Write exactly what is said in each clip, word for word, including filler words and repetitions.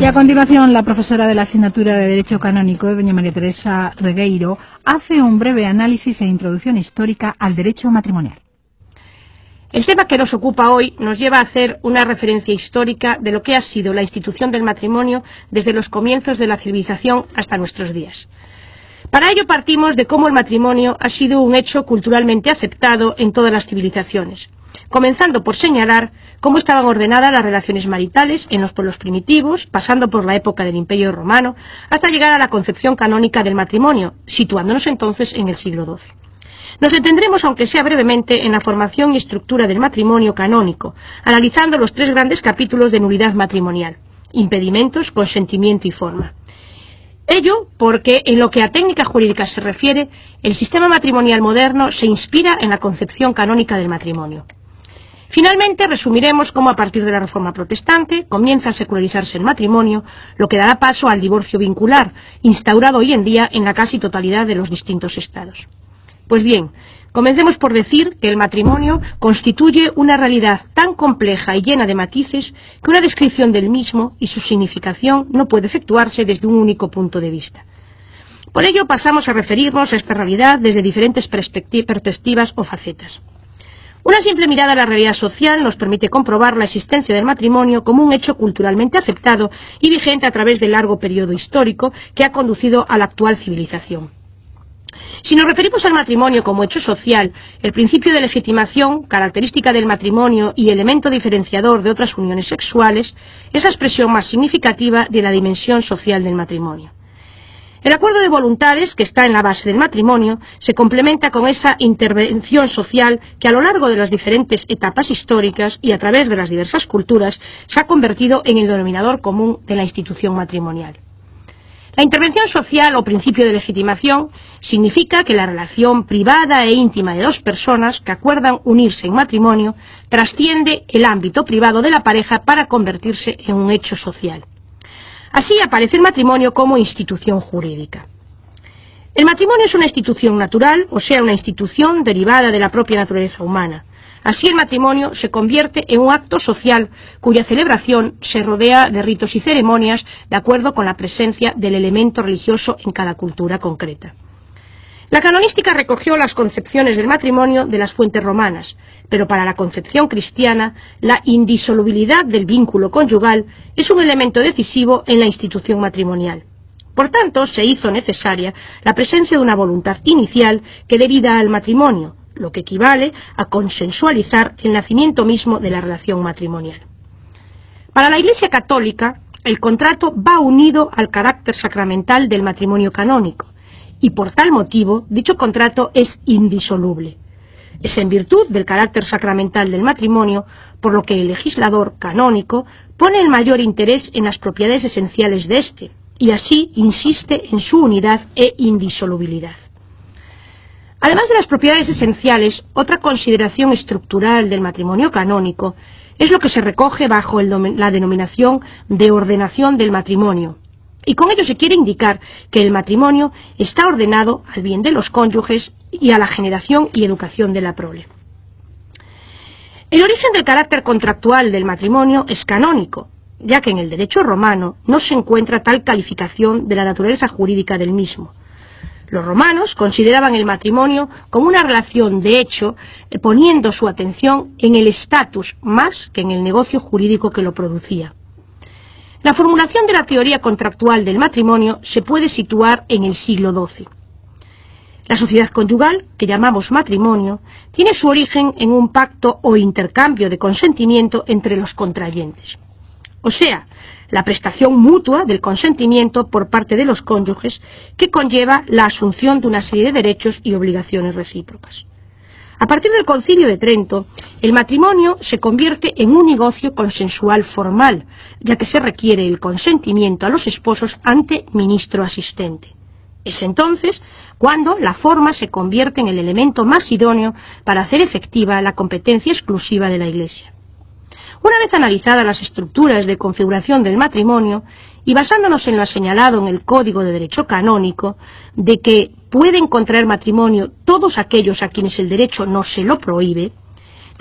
Y a continuación, la profesora de la asignatura de Derecho Canónico, doña María Teresa Regueiro, hace un breve análisis e introducción histórica al derecho matrimonial. El tema que nos ocupa hoy nos lleva a hacer una referencia histórica de lo que ha sido la institución del matrimonio desde los comienzos de la civilización hasta nuestros días. Para ello partimos de cómo el matrimonio ha sido un hecho culturalmente aceptado en todas las civilizaciones, comenzando por señalar cómo estaban ordenadas las relaciones maritales en los pueblos primitivos, pasando por la época del Imperio Romano, hasta llegar a la concepción canónica del matrimonio, situándonos entonces en el siglo doce. Nos detendremos, aunque sea brevemente, en la formación y estructura del matrimonio canónico, analizando los tres grandes capítulos de nulidad matrimonial: impedimentos, consentimiento y forma. Ello porque, en lo que a técnica jurídica se refiere, el sistema matrimonial moderno se inspira en la concepción canónica del matrimonio. Finalmente, resumiremos cómo a partir de la Reforma Protestante comienza a secularizarse el matrimonio, lo que dará paso al divorcio vincular, instaurado hoy en día en la casi totalidad de los distintos estados. Pues bien, comencemos por decir que el matrimonio constituye una realidad tan compleja y llena de matices que una descripción del mismo y su significación no puede efectuarse desde un único punto de vista. Por ello pasamos a referirnos a esta realidad desde diferentes perspectivas o facetas. Una simple mirada a la realidad social nos permite comprobar la existencia del matrimonio como un hecho culturalmente aceptado y vigente a través del largo periodo histórico que ha conducido a la actual civilización. Si nos referimos al matrimonio como hecho social, el principio de legitimación, característica del matrimonio y elemento diferenciador de otras uniones sexuales, es la expresión más significativa de la dimensión social del matrimonio. El acuerdo de voluntades, que está en la base del matrimonio, se complementa con esa intervención social que a lo largo de las diferentes etapas históricas y a través de las diversas culturas se ha convertido en el denominador común de la institución matrimonial. La intervención social o principio de legitimación significa que la relación privada e íntima de dos personas que acuerdan unirse en matrimonio trasciende el ámbito privado de la pareja para convertirse en un hecho social. Así aparece el matrimonio como institución jurídica. El matrimonio es una institución natural, o sea, una institución derivada de la propia naturaleza humana. Así el matrimonio se convierte en un acto social cuya celebración se rodea de ritos y ceremonias de acuerdo con la presencia del elemento religioso en cada cultura concreta. La canonística recogió las concepciones del matrimonio de las fuentes romanas, pero para la concepción cristiana la indisolubilidad del vínculo conyugal es un elemento decisivo en la institución matrimonial. Por tanto, se hizo necesaria la presencia de una voluntad inicial que dé vida al matrimonio, lo que equivale a consensualizar el nacimiento mismo de la relación matrimonial. Para la Iglesia católica, el contrato va unido al carácter sacramental del matrimonio canónico, y por tal motivo, dicho contrato es indisoluble. Es en virtud del carácter sacramental del matrimonio, por lo que el legislador canónico pone el mayor interés en las propiedades esenciales de éste, y así insiste en su unidad e indisolubilidad. Además de las propiedades esenciales, otra consideración estructural del matrimonio canónico es lo que se recoge bajo el, la denominación de ordenación del matrimonio, y con ello se quiere indicar que el matrimonio está ordenado al bien de los cónyuges y a la generación y educación de la prole. El origen del carácter contractual del matrimonio es canónico, ya que en el derecho romano no se encuentra tal calificación de la naturaleza jurídica del mismo. Los romanos consideraban el matrimonio como una relación de hecho, eh, poniendo su atención en el estatus más que en el negocio jurídico que lo producía. La formulación de la teoría contractual del matrimonio se puede situar en el siglo doce. La sociedad conyugal, que llamamos matrimonio, tiene su origen en un pacto o intercambio de consentimiento entre los contrayentes. O sea, la prestación mutua del consentimiento por parte de los cónyuges que conlleva la asunción de una serie de derechos y obligaciones recíprocas. A partir del Concilio de Trento, el matrimonio se convierte en un negocio consensual formal, ya que se requiere el consentimiento a los esposos ante ministro asistente. Es entonces cuando la forma se convierte en el elemento más idóneo para hacer efectiva la competencia exclusiva de la Iglesia. Una vez analizadas las estructuras de configuración del matrimonio y basándonos en lo señalado en el Código de Derecho Canónico, de que pueden contraer matrimonio todos aquellos a quienes el derecho no se lo prohíbe,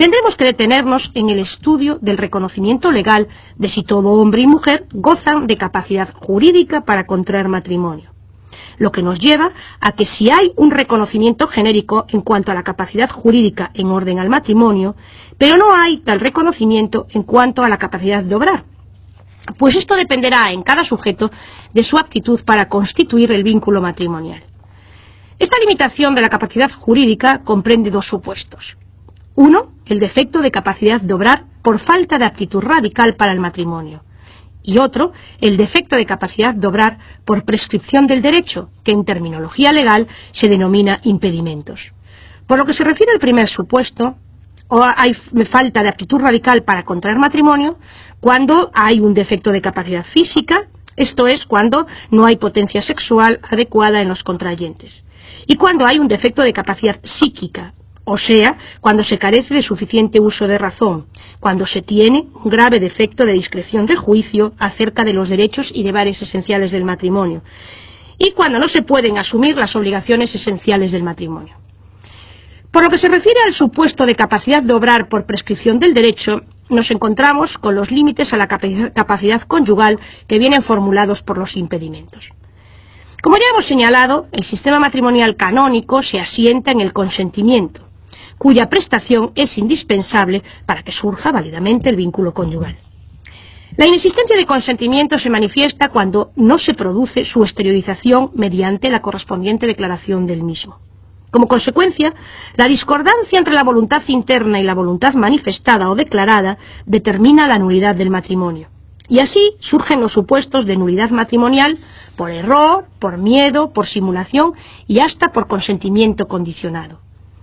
tendremos que detenernos en el estudio del reconocimiento legal de si todo hombre y mujer gozan de capacidad jurídica para contraer matrimonio. Lo que nos lleva a que si hay un reconocimiento genérico en cuanto a la capacidad jurídica en orden al matrimonio, pero no hay tal reconocimiento en cuanto a la capacidad de obrar, pues esto dependerá en cada sujeto de su aptitud para constituir el vínculo matrimonial. Esta limitación de la capacidad jurídica comprende dos supuestos. Uno, el defecto de capacidad de obrar por falta de aptitud radical para el matrimonio. Y otro, el defecto de capacidad de obrar por prescripción del derecho, que en terminología legal se denomina impedimentos. Por lo que se refiere al primer supuesto, o hay falta de aptitud radical para contraer matrimonio, cuando hay un defecto de capacidad física, esto es, cuando no hay potencia sexual adecuada en los contrayentes, y cuando hay un defecto de capacidad psíquica, o sea, cuando se carece de suficiente uso de razón, cuando se tiene un grave defecto de discreción de juicio acerca de los derechos y deberes esenciales del matrimonio, y cuando no se pueden asumir las obligaciones esenciales del matrimonio. Por lo que se refiere al supuesto de capacidad de obrar por prescripción del derecho, nos encontramos con los límites a la capacidad conyugal que vienen formulados por los impedimentos. Como ya hemos señalado, el sistema matrimonial canónico se asienta en el consentimiento, cuya prestación es indispensable para que surja válidamente el vínculo conyugal. La inexistencia de consentimiento se manifiesta cuando no se produce su exteriorización mediante la correspondiente declaración del mismo. Como consecuencia, la discordancia entre la voluntad interna y la voluntad manifestada o declarada determina la nulidad del matrimonio. Y así surgen los supuestos de nulidad matrimonial por error, por miedo, por simulación y hasta por consentimiento condicionado.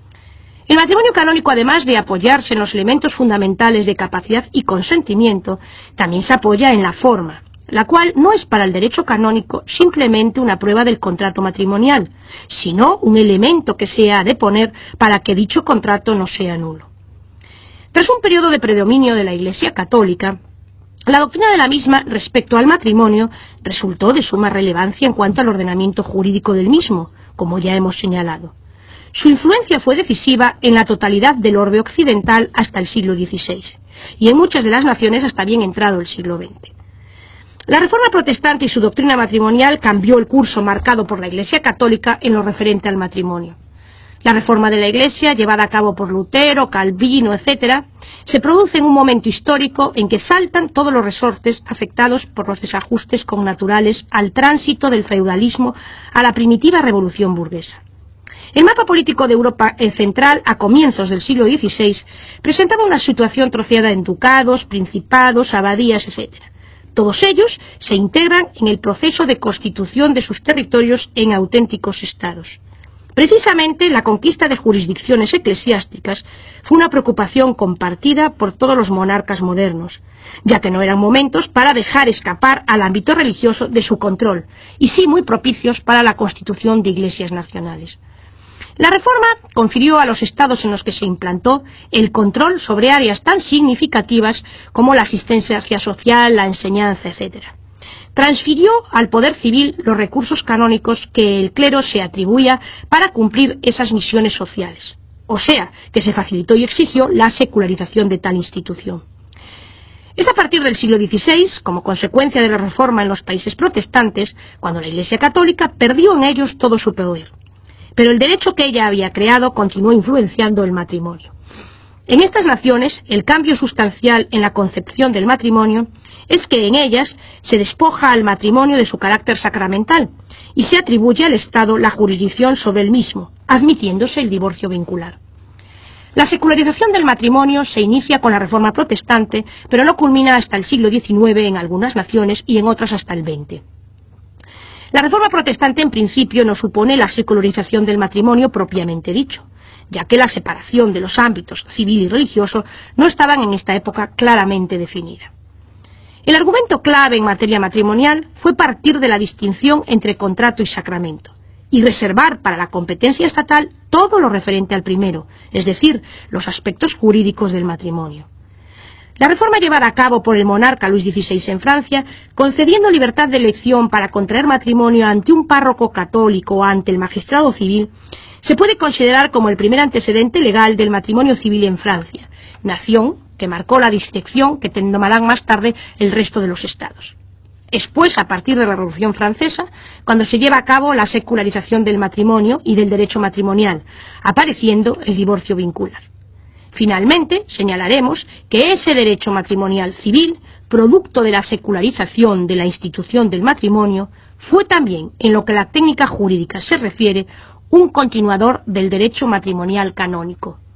El matrimonio canónico, además de apoyarse en los elementos fundamentales de capacidad y consentimiento, también se apoya en la forma, la cual no es para el derecho canónico simplemente una prueba del contrato matrimonial, sino un elemento que se ha de poner para que dicho contrato no sea nulo. Tras un periodo de predominio de la Iglesia católica, la doctrina de la misma respecto al matrimonio resultó de suma relevancia en cuanto al ordenamiento jurídico del mismo, como ya hemos señalado. Su influencia fue decisiva en la totalidad del orbe occidental hasta el siglo dieciséis, y en muchas de las naciones hasta bien entrado el siglo veinte. La Reforma protestante y su doctrina matrimonial cambió el curso marcado por la Iglesia católica en lo referente al matrimonio. La reforma de la Iglesia, llevada a cabo por Lutero, Calvino, etcétera, se produce en un momento histórico en que saltan todos los resortes afectados por los desajustes connaturales al tránsito del feudalismo a la primitiva revolución burguesa. El mapa político de Europa central a comienzos del siglo dieciséis presentaba una situación troceada en ducados, principados, abadías, etcétera. Todos ellos se integran en el proceso de constitución de sus territorios en auténticos estados. Precisamente la conquista de jurisdicciones eclesiásticas fue una preocupación compartida por todos los monarcas modernos, ya que no eran momentos para dejar escapar al ámbito religioso de su control, y sí muy propicios para la constitución de iglesias nacionales. La reforma confirió a los estados en los que se implantó el control sobre áreas tan significativas como la asistencia social, la enseñanza, etcétera. Transfirió al poder civil los recursos canónicos que el clero se atribuía para cumplir esas misiones sociales, o sea, que se facilitó y exigió la secularización de tal institución. Es a partir del siglo dieciséis, como consecuencia de la reforma en los países protestantes, cuando la Iglesia católica perdió en ellos todo su poder. Pero el derecho que ella había creado continuó influenciando el matrimonio. En estas naciones, el cambio sustancial en la concepción del matrimonio es que en ellas se despoja al matrimonio de su carácter sacramental y se atribuye al Estado la jurisdicción sobre el mismo, admitiéndose el divorcio vincular. La secularización del matrimonio se inicia con la Reforma protestante, pero no culmina hasta el siglo diecinueve en algunas naciones y en otras hasta el veinte. La Reforma protestante en principio no supone la secularización del matrimonio propiamente dicho, ya que la separación de los ámbitos civil y religioso no estaban en esta época claramente definida. El argumento clave en materia matrimonial fue partir de la distinción entre contrato y sacramento, y reservar para la competencia estatal todo lo referente al primero, es decir, los aspectos jurídicos del matrimonio. La reforma llevada a cabo por el monarca Luis dieciséis en Francia, concediendo libertad de elección para contraer matrimonio ante un párroco católico o ante el magistrado civil, se puede considerar como el primer antecedente legal del matrimonio civil en Francia, nación que marcó la distinción que tomarán más tarde el resto de los estados. Es pues a partir de la Revolución Francesa cuando se lleva a cabo la secularización del matrimonio y del derecho matrimonial, apareciendo el divorcio vincular. Finalmente, señalaremos que ese derecho matrimonial civil, producto de la secularización de la institución del matrimonio, fue también, en lo que a la técnica jurídica se refiere, un continuador del derecho matrimonial canónico.